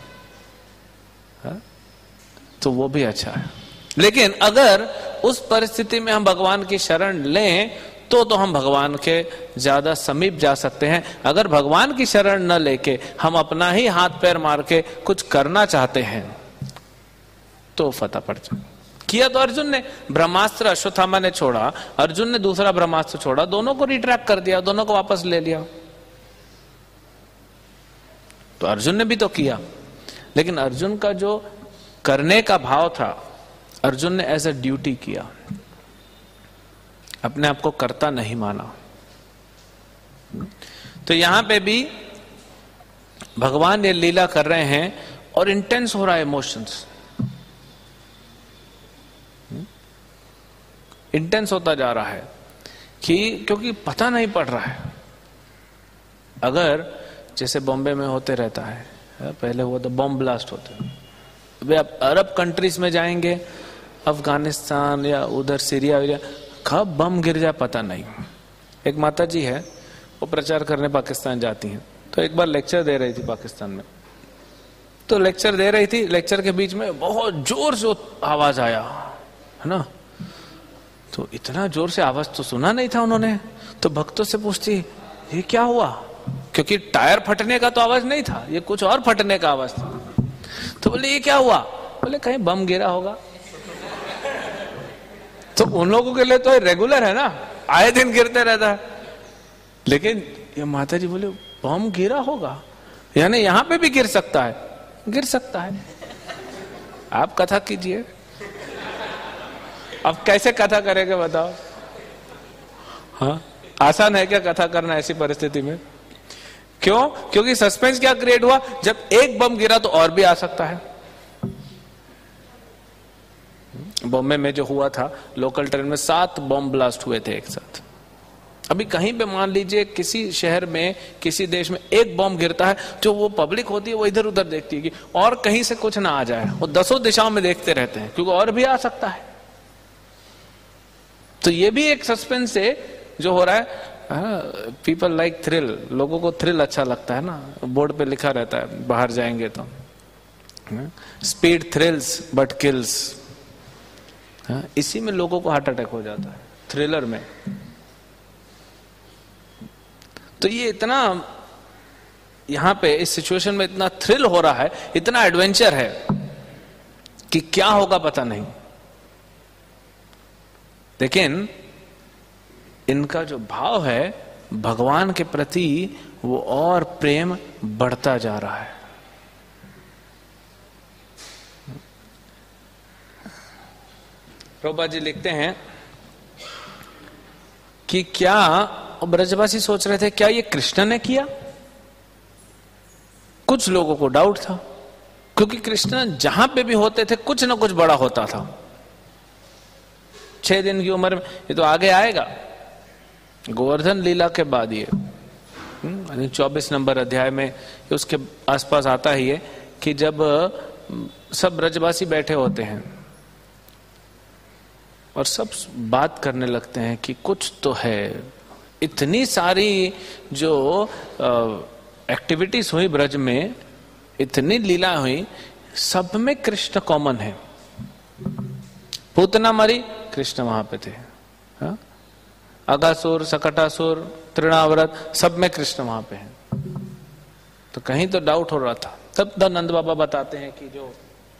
[SPEAKER 1] तो वो भी अच्छा है। लेकिन अगर उस परिस्थिति में हम भगवान की शरण लें तो हम भगवान के ज्यादा समीप जा सकते हैं। अगर भगवान की शरण न लेके हम अपना ही हाथ पैर मार के कुछ करना चाहते हैं तो फतह पड़ जाए। किया तो अर्जुन ने, ब्रह्मास्त्र अश्वत्थामा ने छोड़ा, अर्जुन ने दूसरा ब्रह्मास्त्र छोड़ा, दोनों को रिट्रैक्ट कर दिया, दोनों को वापस ले लिया। तो अर्जुन ने भी तो किया, लेकिन अर्जुन का जो करने का भाव था, अर्जुन ने एज अ ड्यूटी किया, अपने आप को कर्ता नहीं माना। तो यहां पे भी भगवान ये लीला कर रहे हैं और इंटेंस हो रहा है इमोशंस, इंटेंस होता जा रहा है कि क्योंकि पता नहीं पड़ रहा है। अगर जैसे बॉम्बे में होते रहता है, पहले हुआ तो बॉम्ब ब्लास्ट होते हैं, अभी आप अरब कंट्रीज में जाएंगे, अफगानिस्तान या उधर सीरिया वगैरह, कब बम गिर जाए पता नहीं। एक माता जी है, वो प्रचार करने पाकिस्तान जाती हैं, तो एक बार लेक्चर दे रही थी पाकिस्तान में, तो लेक्चर दे रही थी, लेक्चर के बीच में बहुत जोर से आवाज आया, है ना, तो इतना जोर से आवाज तो सुना नहीं था उन्होंने। तो भक्तों से पूछती ये क्या हुआ, क्योंकि टायर फटने का तो आवाज नहीं था, ये कुछ और फटने का आवाज था। तो बोले ये क्या हुआ, बोले कहीं बम गिरा होगा। तो उन लोगों के लिए तो रेगुलर है ना, आए दिन गिरते रहता है, लेकिन ये माता जी बोले बम गिरा होगा, यानी यहां पे भी गिर सकता है, गिर सकता है। आप कथा कीजिए, अब कैसे कथा करेंगे बताओ। हाँ, आसान है क्या कथा करना ऐसी परिस्थिति में? क्यों? क्योंकि सस्पेंस क्या क्रिएट हुआ, जब एक बम गिरा तो और भी आ सकता है। बॉम्बे में जो हुआ था, लोकल ट्रेन में 7 बम ब्लास्ट हुए थे एक साथ। अभी कहीं पे मान लीजिए किसी शहर में, किसी देश में एक बम गिरता है, जो वो पब्लिक होती है वो इधर उधर देखती है कि और कहीं से कुछ ना आ जाए, वो 10 दिशाओं में देखते रहते हैं क्योंकि और भी आ सकता है। तो ये भी एक सस्पेंस है जो हो रहा है। पीपल लाइक थ्रिल, लोगों को थ्रिल अच्छा लगता है ना, बोर्ड पे लिखा रहता है बाहर जाएंगे तो, स्पीड थ्रिल्स बट किल्स। इसी में लोगों को हार्ट अटैक हो जाता है, थ्रिलर में। तो ये इतना, यहां पे इस सिचुएशन में इतना थ्रिल हो रहा है, इतना एडवेंचर है कि क्या होगा पता नहीं। लेकिन इनका जो भाव है भगवान के प्रति, वो और प्रेम बढ़ता जा रहा है। प्रभुपाद जी लिखते हैं कि क्या ब्रजवासी सोच रहे थे क्या ये कृष्ण ने किया। कुछ लोगों को डाउट था, क्योंकि कृष्ण जहां पे भी होते थे कुछ ना कुछ बड़ा होता था। 6 दिन की उम्र में, ये तो आगे आएगा गोवर्धन लीला के बाद, ये 24 नंबर अध्याय में उसके आसपास आता ही है कि जब सब ब्रजवासी बैठे होते हैं और सब बात करने लगते हैं कि कुछ तो है। इतनी सारी जो एक्टिविटीज हुई ब्रज में, इतनी लीला हुई, सब में कृष्ण कॉमन है। पूतना मरी, कृष्ण वहां पे थे। हा? अगासुर, सकटासुर, तृणाव्रत, सब में कृष्ण वहां पे हैं। तो कहीं तो डाउट हो रहा था। तब नंद बाबा बताते हैं कि जो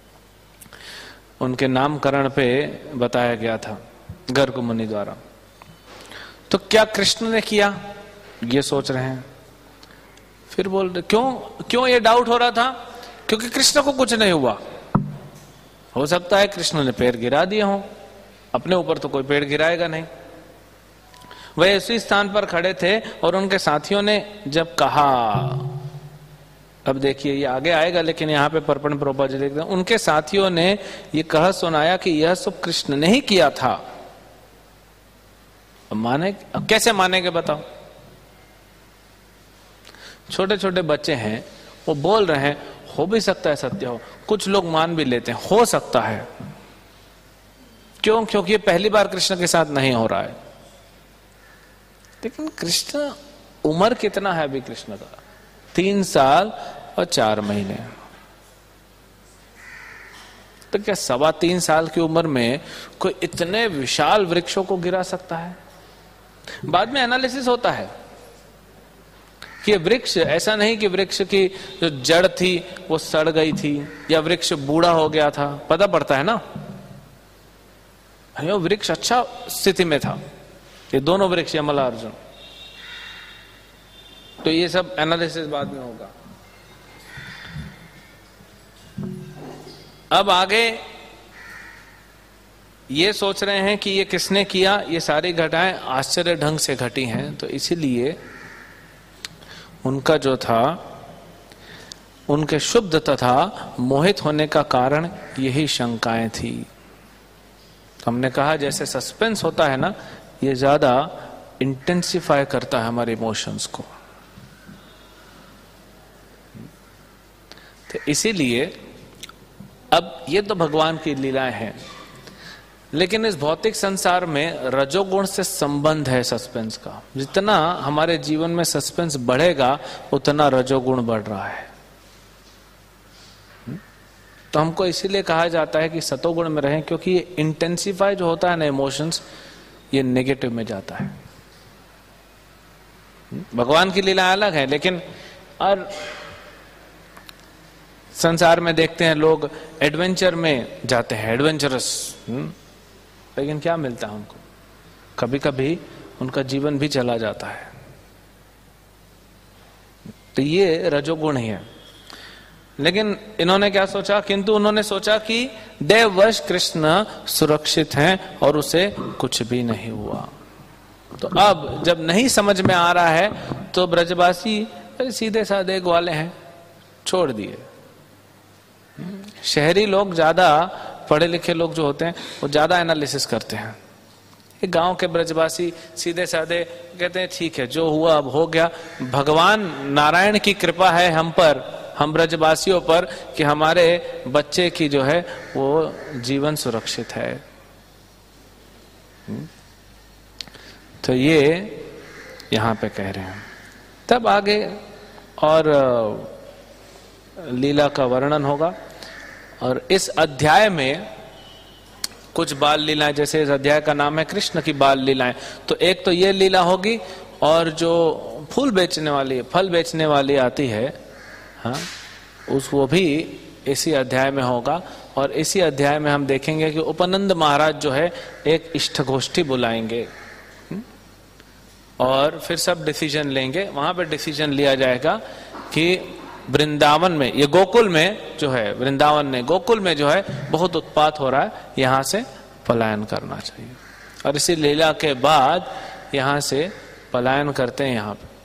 [SPEAKER 1] उनके नामकरण पे बताया गया था गर्ग मुनि द्वारा, तो क्या कृष्ण ने किया, ये सोच रहे हैं। फिर बोल रहे क्यों ये डाउट हो रहा था, क्योंकि कृष्ण को कुछ नहीं हुआ। हो सकता है कृष्ण ने पेड़ गिरा दिए हों, अपने ऊपर तो कोई पेड़ गिराएगा नहीं। वह उसी स्थान पर खड़े थे और उनके साथियों ने जब कहा, अब देखिए ये आगे आएगा, लेकिन यहाँ पे परपण प्रभुपाद जी लिखते हैं, उनके साथियों ने ये कह सुनाया कि यह सब कृष्ण ने ही किया था। अब कैसे मानेंगे बताओ। छोटे छोटे बच्चे हैं, वो बोल रहे हैं, हो भी सकता है सत्य हो, कुछ लोग मान भी लेते हैं, हो सकता है। क्यों? क्योंकि ये पहली बार कृष्ण के साथ नहीं हो रहा है। लेकिन कृष्ण, उम्र कितना है अभी कृष्ण का? 3 साल और 4 महीने। तो क्या 3.25 साल की उम्र में कोई इतने विशाल वृक्षों को गिरा सकता है? बाद में एनालिसिस होता है कि ये वृक्ष, ऐसा नहीं कि वृक्ष की जो जड़ थी वो सड़ गई थी या वृक्ष बूढ़ा हो गया था, पता पड़ता है ना। वो वृक्ष अच्छा स्थिति में था, ये दोनों वृक्ष, यमला अर्जुन। तो ये सब एनालिसिस बाद में होगा। अब आगे ये सोच रहे हैं कि ये किसने किया, ये सारी घटनाएं आश्चर्य ढंग से घटी हैं, तो इसीलिए उनका जो था, उनके शुद्ध तथा मोहित होने का कारण यही शंकाएं थी। हमने कहा जैसे सस्पेंस होता है ना, ये ज्यादा इंटेंसिफाई करता है हमारे इमोशंस को। तो इसीलिए अब ये तो भगवान की लीलाएं हैं, लेकिन इस भौतिक संसार में रजोगुण से संबंध है सस्पेंस का। जितना हमारे जीवन में सस्पेंस बढ़ेगा उतना रजोगुण बढ़ रहा है। तो हमको इसीलिए कहा जाता है कि सतोगुण में रहें, क्योंकि ये इंटेंसिफाई जो होता है ना इमोशंस, ये नेगेटिव में जाता है। भगवान की लीला अलग है, लेकिन और संसार में देखते हैं लोग एडवेंचर में जाते हैं, एडवेंचरस, लेकिन क्या मिलता है उनको? कभी कभी उनका जीवन भी चला जाता है। तो ये रजोगुण ही है। लेकिन इन्होंने क्या सोचा? किंतु उन्होंने सोचा कि देववश कृष्ण सुरक्षित हैं और उसे कुछ भी नहीं हुआ। तो अब जब नहीं समझ में आ रहा है तो ब्रजवासी सीधे साधे ग्वाले हैं, छोड़ दिए। शहरी लोग ज्यादा, पढ़े लिखे लोग जो होते हैं वो ज्यादा एनालिसिस करते हैं। ये गांव के ब्रजवासी सीधे साधे कहते हैं ठीक है, जो हुआ अब हो गया। भगवान नारायण की कृपा है हम पर, हम ब्रजवासियों पर, कि हमारे बच्चे की जो है वो जीवन सुरक्षित है। तो ये यहां पे कह रहे हैं। तब आगे और लीला का वर्णन होगा। और इस अध्याय में कुछ बाल लीलाएं, जैसे इस अध्याय का नाम है कृष्ण की बाल लीलाएं, तो एक तो ये लीला होगी, और जो फूल बेचने वाली, फल बेचने वाली आती है, हाँ, वो भी इसी अध्याय में होगा। और इसी अध्याय में हम देखेंगे कि उपनंद महाराज जो है एक इष्ट गोष्ठी बुलाएंगे और फिर सब डिसीजन लेंगे। वहां पर डिसीजन लिया जाएगा कि वृंदावन में, ये गोकुल में जो है, वृंदावन में, गोकुल में जो है बहुत उत्पात हो रहा है, यहां से पलायन करना चाहिए। और इसी लीला के बाद यहाँ से पलायन करते हैं यहाँ पे।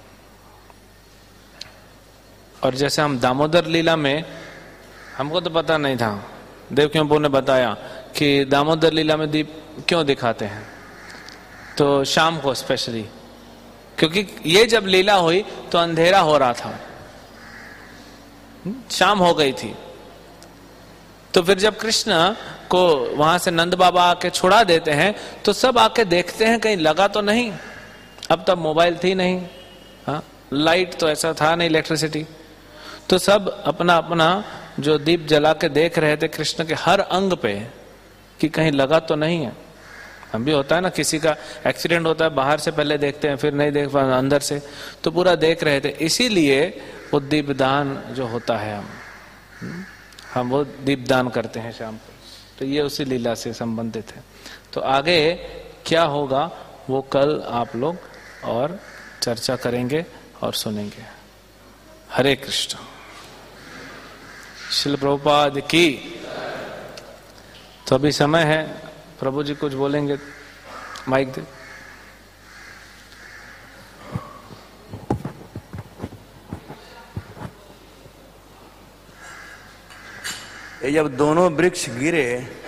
[SPEAKER 1] और जैसे हम दामोदर लीला में, हमको तो पता नहीं था, देवकी महाप्रभु ने बताया कि दामोदर लीला में दीप क्यों दिखाते हैं, तो शाम को स्पेशली, क्योंकि ये जब लीला हुई तो अंधेरा हो रहा था, शाम हो गई थी। तो फिर जब कृष्ण को वहां से नंद बाबा आके छुड़ा देते हैं तो सब आके देखते हैं कहीं लगा तो नहीं। अब तब मोबाइल थी नहीं, हाँ, लाइट तो ऐसा था नहीं, इलेक्ट्रिसिटी, तो सब अपना अपना जो दीप जला के देख रहे थे कृष्ण के हर अंग पे कि कहीं लगा तो नहीं है। हम भी होता है ना, किसी का एक्सीडेंट होता है, बाहर से पहले देखते हैं, फिर नहीं देख पाते अंदर से, तो पूरा देख रहे थे। इसीलिए वो दीपदान जो होता है, हम वो दीपदान करते हैं शाम को। तो ये उसी लीला से संबंधित है। तो आगे क्या होगा वो कल आप लोग और चर्चा करेंगे और सुनेंगे। हरे कृष्ण। श्रील प्रभुपाद की। तो अभी समय है, प्रभु जी कुछ बोलेंगे, माइक दे।
[SPEAKER 2] ये जब दोनों वृक्ष गिरे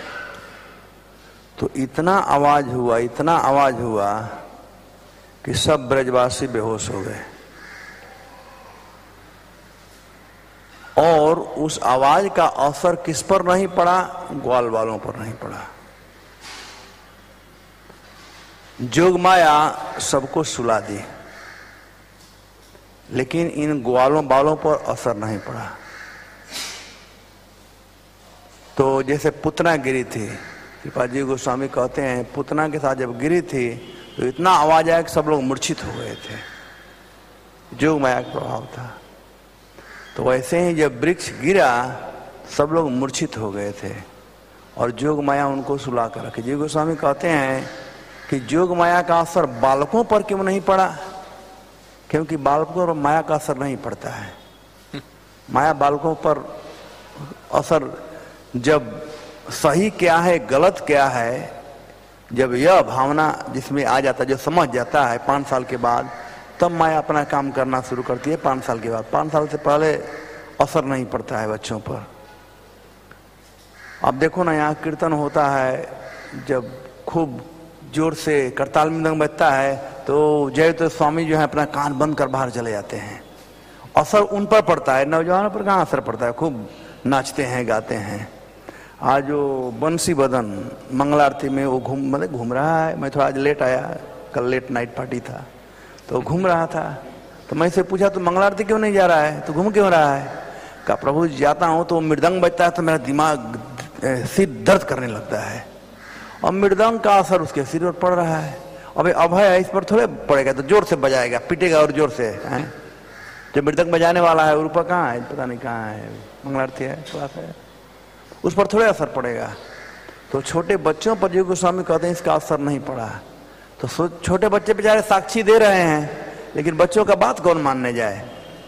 [SPEAKER 2] तो इतना आवाज हुआ कि सब ब्रजवासी बेहोश हो गए। और उस आवाज का असर किस पर नहीं पड़ा? ग्वाल वालों पर नहीं पड़ा। जोग माया सबको सुला दी, लेकिन इन ग्वालों बालों पर असर नहीं पड़ा। तो जैसे पुतना गिरी थी, कृपाजी गोस्वामी कहते हैं पुतना के साथ जब गिरी थी तो इतना आवाज आया कि सब लोग मूर्छित हो गए थे। जोग माया का प्रभाव था। तो वैसे ही जब वृक्ष गिरा सब लोग मूर्छित हो गए थे और जोग माया उनको सुला कर रखी। जी गोस्वामी कहते हैं कि जोग माया का असर बालकों पर क्यों नहीं पड़ा? क्योंकि बालकों पर माया का असर नहीं पड़ता है। माया बालकों पर असर, जब सही क्या है गलत क्या है, जब यह भावना जिसमें आ जाता है, जो समझ जाता है 5 साल के बाद, तब माया अपना काम करना शुरू करती है 5 साल के बाद। 5 साल से पहले असर नहीं पड़ता है बच्चों पर। अब देखो ना, यहाँ कीर्तन होता है, जब खूब जोर से करताल मृदंग बजता है तो जय स्वामी जो है अपना कान बंद कर बाहर चले जाते हैं। असर उन पर पड़ता है, नौजवानों पर कहाँ असर पड़ता है? खूब नाचते हैं, गाते हैं। आज जो बंसी बदन मंगलारती में वो घूम रहा है। मैं थोड़ा आज लेट आया, कल लेट नाइट पार्टी था, तो घूम रहा था। तो मैं से पूछा तो मंगलारती क्यों नहीं जा रहा है, तो घूम क्यों रहा है? कहा प्रभु जाता हूँ तो मृदंग बजता है तो मेरा दिमाग सिर दर्द करने लगता है, और मृदंग का असर उसके सिर पर पड़ रहा है। अबे अभय है, इस पर थोड़े पड़ेगा, तो जोर से बजाएगा, पीटेगा और जोर से है। जो मृदंग बजाने वाला है ऊपर कहाँ है, पता नहीं कहाँ है, मंगलारती है, क्लास है, उस पर थोड़े असर पड़ेगा। तो छोटे बच्चों पर जो गोस्वामी कहते हैं इसका असर नहीं पड़ा। तो छोटे बच्चे बेचारे साक्षी दे रहे हैं, लेकिन बच्चों का बात कौन मानने जाए?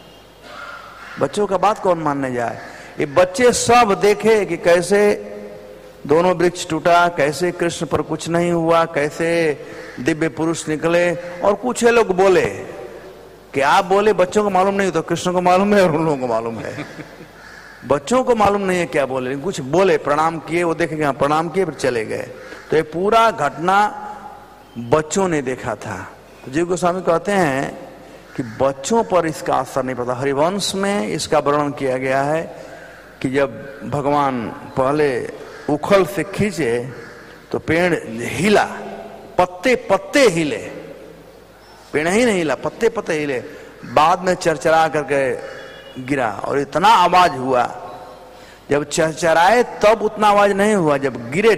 [SPEAKER 2] बच्चों का बात कौन मानने जाए? ये बच्चे सब देखे कि कैसे दोनों वृक्ष टूटा, कैसे कृष्ण पर कुछ नहीं हुआ, कैसे दिव्य पुरुष निकले। और कुछ लोग बोले कि आप बोले, बच्चों को मालूम नहीं, तो कृष्ण को मालूम है और उन लोगों को मालूम है। बच्चों को मालूम नहीं है क्या बोले, कुछ बोले, प्रणाम किए, वो देखे हाँ प्रणाम किए, फिर चले गए। तो ये पूरा घटना बच्चों ने देखा था। तो जीव गोस्वामी कहते हैं कि बच्चों पर इसका असर नहीं पड़ता। हरिवंश में इसका वर्णन किया गया है कि जब भगवान पहले उखल से खींचे तो पेड़ हिला, पत्ते पत्ते हिले, पेड़ ही नहीं हिला, पत्ते पत्ते हिले, बाद में चरचरा करके गिरा और इतना आवाज हुआ। जब चरचराए तब उतना आवाज नहीं हुआ, जब गिरे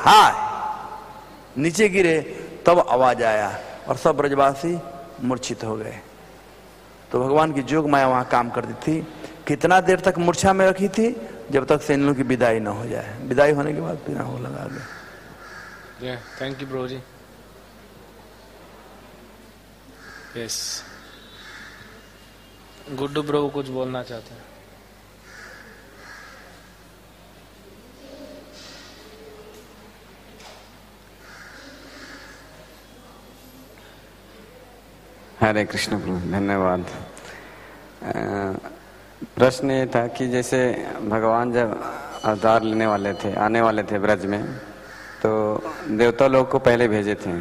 [SPEAKER 2] ढाई नीचे गिरे तब आवाज आया और सब ब्रजवासी मूर्छित हो गए। तो भगवान की जोग माया वहां काम करती थी। कितना देर तक मूर्छा में रखी थी? जब तक से इन लोगों की विदाई न हो जाए। विदाई होने के बाद फिर हो लगा दे।
[SPEAKER 1] थैंक यू प्रभु जी। यस, गुड्डू प्रभु कुछ बोलना चाहते हैं।
[SPEAKER 3] हरे कृष्ण प्रभु, धन्यवाद। प्रश्न ये था कि जैसे भगवान जब अवतार लेने वाले थे, आने वाले थे ब्रज में, तो देवता लोग को पहले भेजे थे,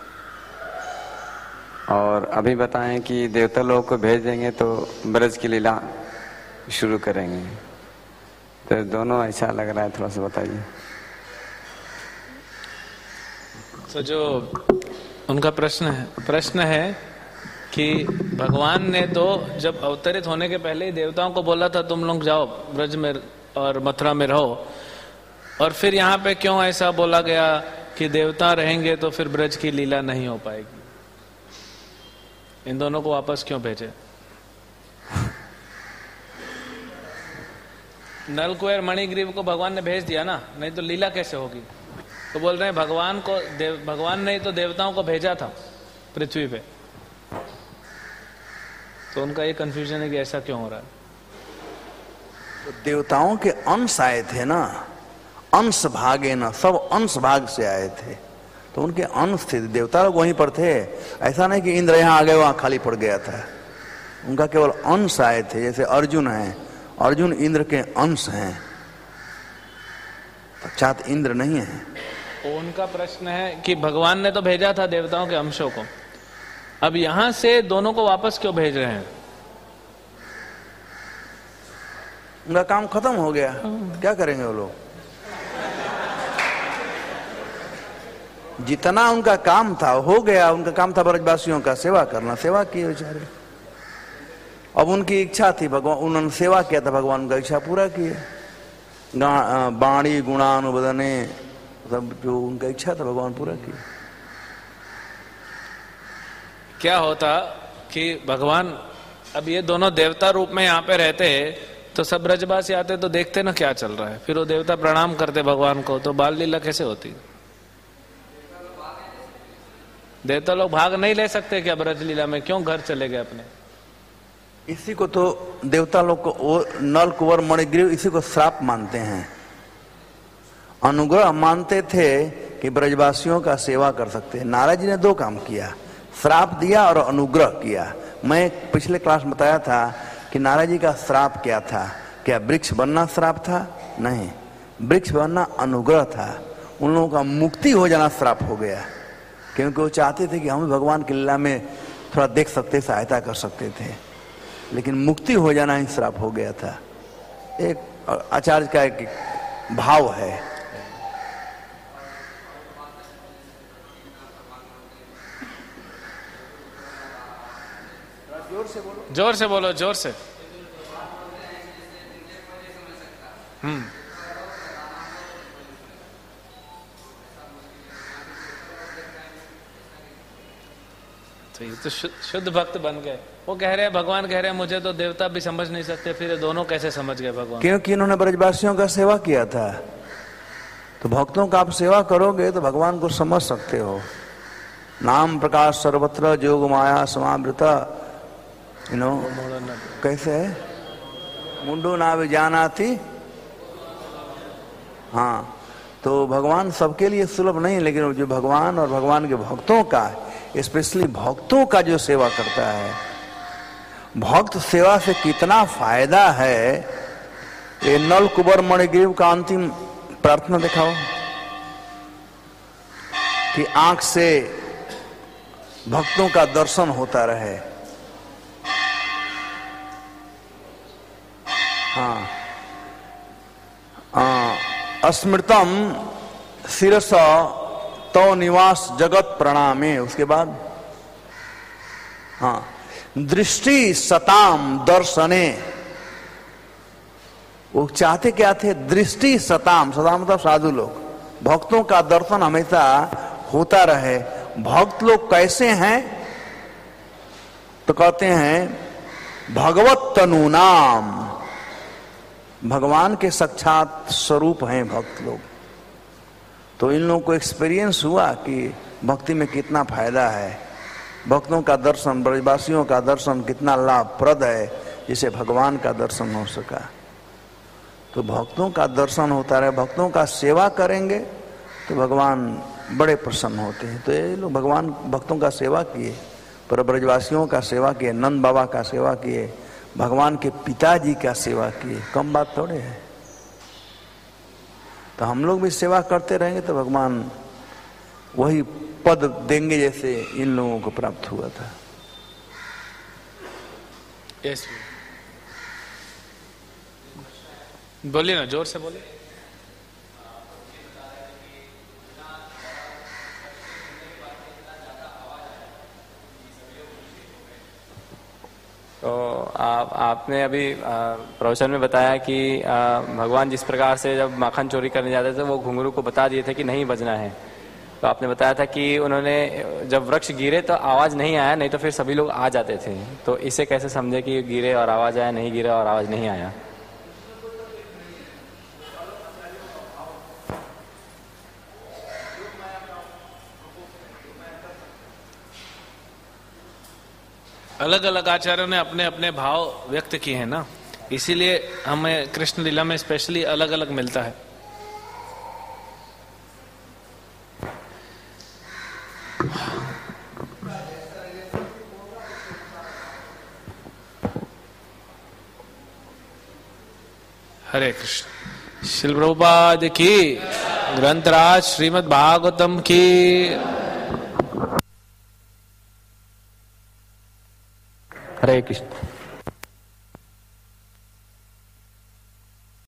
[SPEAKER 3] और अभी बताएं कि देवता लोग को भेज देंगे तो ब्रज की लीला शुरू करेंगे, तो दोनों ऐसा लग रहा है, थोड़ा सा बताइए।
[SPEAKER 1] तो जो उनका प्रश्न है कि भगवान ने तो जब अवतरित होने के पहले ही देवताओं को बोला था तुम लोग जाओ ब्रज में और मथुरा में रहो, और फिर यहाँ पे क्यों ऐसा बोला गया कि देवता रहेंगे तो फिर ब्रज की लीला नहीं हो पाएगी? इन दोनों को वापस क्यों भेजे? नलकुएर मणिग्रीव को भगवान ने भेज दिया ना, नहीं तो लीला कैसे होगी? तो बोल रहे हैं भगवान ने तो देवताओं को भेजा था पृथ्वी पे, तो उनका ये कंफ्यूजन है कि ऐसा क्यों हो रहा है।
[SPEAKER 2] तो देवताओं के अंश आए थे ना, अंश भागे ना, सब अंश भाग से आए थे, तो उनके अंश थे, देवता लोग वहीं पर थे। ऐसा नहीं कि इंद्र यहाँ आ गए वहां खाली पड़ गया था, उनका केवल अंश आए थे। जैसे अर्जुन है, अर्जुन इंद्र के अंश हैं, साक्षात इंद्र नहीं है।
[SPEAKER 1] उनका प्रश्न है कि भगवान ने तो भेजा था देवताओं के अंशों को, अब यहां से दोनों को वापस क्यों भेज रहे हैं?
[SPEAKER 2] उनका काम खत्म हो गया, क्या करेंगे वो लोग? जितना उनका काम था हो गया। उनका काम था ब्रजवासियों का सेवा करना, सेवा किए बेचारे। अब उनकी इच्छा थी, भगवान उन्होंने सेवा किया था, भगवान का इच्छा पूरा किए। बाणी गुणानुबदने, सब जो उनका इच्छा था भगवान पूरा किया।
[SPEAKER 1] क्या होता कि भगवान अब ये दोनों देवता रूप में यहाँ पे रहते तो सब ब्रजवासी आते तो देखते ना क्या चल रहा है, फिर वो देवता प्रणाम करते भगवान को, तो बाल लीला कैसे होती? देवता लोग भाग नहीं ले सकते क्या ब्रज लीला में? क्यों घर चले गए अपने?
[SPEAKER 2] इसी को तो देवता लोग को नल कुंवर मणिग्रीव इसी को श्राप मानते हैं। अनुग्रह मानते थे कि ब्रजवासियों का सेवा कर सकते हैं। नारद जी ने दो काम किया, श्राप दिया और अनुग्रह किया। मैं पिछले क्लास में बताया था कि नारद जी का श्राप क्या था। क्या वृक्ष बनना श्राप था? नहीं, वृक्ष बनना अनुग्रह था। उन लोगों का मुक्ति हो जाना श्राप हो गया, क्योंकि वो चाहते थे कि हम भगवान की लीला में थोड़ा देख सकते, सहायता कर सकते थे, लेकिन मुक्ति हो जाना ही श्राप हो गया था। एक आचार्य का एक भाव है।
[SPEAKER 1] जोर से बोलो, जोर से। तो ये तो शुद्ध भक्त बन गए। वो कह रहे हैं, भगवान कह रहे हैं मुझे तो देवता भी समझ नहीं सकते, फिर ये दोनों कैसे समझ गए भगवान?
[SPEAKER 2] क्योंकि इन्होंने ब्रजवासियों का सेवा किया था। तो भक्तों का आप सेवा करोगे तो भगवान को समझ सकते हो। नाम प्रकाश सर्वत्र जोग माया समावृता, कैसे है? मुंडो ना विजानाति। हाँ, तो भगवान सबके लिए सुलभ नहीं, लेकिन जो भगवान और भगवान के भक्तों का, स्पेशली भक्तों का जो सेवा करता है, भक्त सेवा से कितना फायदा है। ये नल कुंवर मणिग्रीव का अंतिम प्रार्थना दिखाओ कि आंख से भक्तों का दर्शन होता रहे। अस्मृतम शिरस तो निवास जगत प्रणामे। उसके बाद दृष्टि सताम दर्शने। वो चाहते क्या थे? दृष्टि सताम, सताम मतलब साधु लोग, भक्तों का दर्शन हमेशा होता रहे। भक्त लोग कैसे हैं? तो कहते हैं भगवत तनु नाम, भगवान के साक्षात स्वरूप हैं भक्त लोग। तो इन लोगों को एक्सपीरियंस हुआ कि भक्ति में कितना फायदा है, भक्तों का दर्शन, ब्रजवासियों का दर्शन कितना लाभप्रद है, जिसे भगवान का दर्शन हो सका। तो भक्तों का दर्शन होता रहे, भक्तों का सेवा करेंगे तो भगवान बड़े प्रसन्न होते हैं। तो ये लोग भगवान भक्तों का सेवा किए, पर ब्रजवासियों का सेवा किए, नंद बाबा का सेवा किए, भगवान के पिताजी का सेवा किए, कम बात थोड़े है। तो हम लोग भी सेवा करते रहेंगे तो भगवान वही पद देंगे जैसे इन लोगों को प्राप्त हुआ था।
[SPEAKER 1] यस, बोलिए ना, जोर से बोलिए।
[SPEAKER 3] तो आपने अभी प्रवचन में बताया कि भगवान जिस प्रकार से जब माखन चोरी करने जाते थे वो घुंघरू को बता दिए थे कि नहीं बजना है। तो आपने बताया था कि उन्होंने जब वृक्ष गिरे तो आवाज नहीं आया, नहीं तो फिर सभी लोग आ जाते थे। तो इसे कैसे समझे कि गिरे और आवाज आया, नहीं गिरे और आवाज नहीं आया?
[SPEAKER 1] अलग अलग आचार्यों ने अपने अपने भाव व्यक्त किए हैं ना, इसीलिए हमें कृष्ण लीला में स्पेशली अलग अलग मिलता है। हरे कृष्ण। श्रील प्रभुपाद की, ग्रंथराज श्रीमद् भागवतम की।
[SPEAKER 3] हरे कृष्ण।